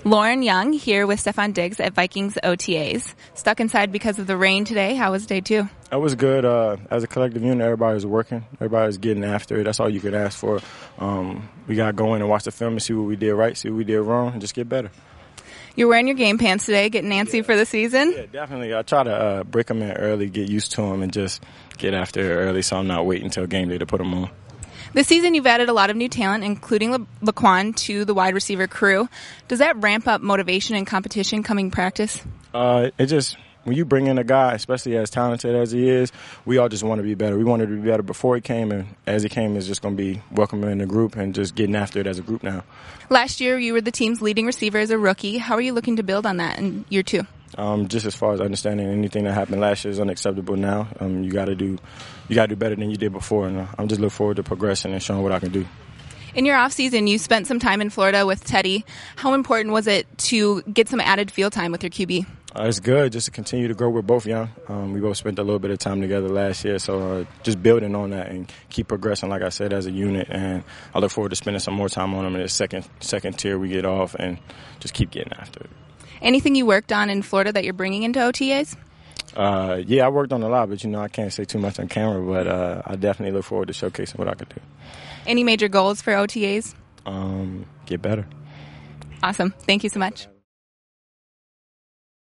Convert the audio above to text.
Lauren Young here with Stefan Diggs at Vikings OTAs. Stuck inside because of the rain today. How was day two? It was good. As a collective unit, everybody was working. Everybody was getting after it. That's all you could ask for. We got to go in and watch the film and see what we did right, see what we did wrong, and just get better. You're wearing your game pants today, getting antsy for the season? Yeah, definitely. I try to break them in early, get used to them, and just get after it early so I'm not waiting until game day to put them on. This season, you've added a lot of new talent, including Laquan, to the wide receiver crew. Does that ramp up motivation and competition coming practice? When you bring in a guy, especially as talented as he is, we all just want to be better. We wanted to be better before he came, and as he came, it's just going to be welcoming in the group and just getting after it as a group now. Last year, you were the team's leading receiver as a rookie. How are you looking to build on that in year two? Just as far as understanding anything that happened last year is unacceptable now. You got to do better than you did before, and I'm just looking forward to progressing and showing what I can do. In your offseason, you spent some time in Florida with Teddy. How important was it to get some added field time with your QB? It's good just to continue to grow. We're both young. We both spent a little bit of time together last year, so just building on that and keep progressing, like I said, as a unit. And I look forward to spending some more time on him in the second tier we get off and just keep getting after it. Anything you worked on in Florida that you're bringing into OTAs? Yeah, I worked on a lot, but, I can't say too much on camera, but I definitely look forward to showcasing what I could do. Any major goals for OTAs? Get better. Awesome. Thank you so much.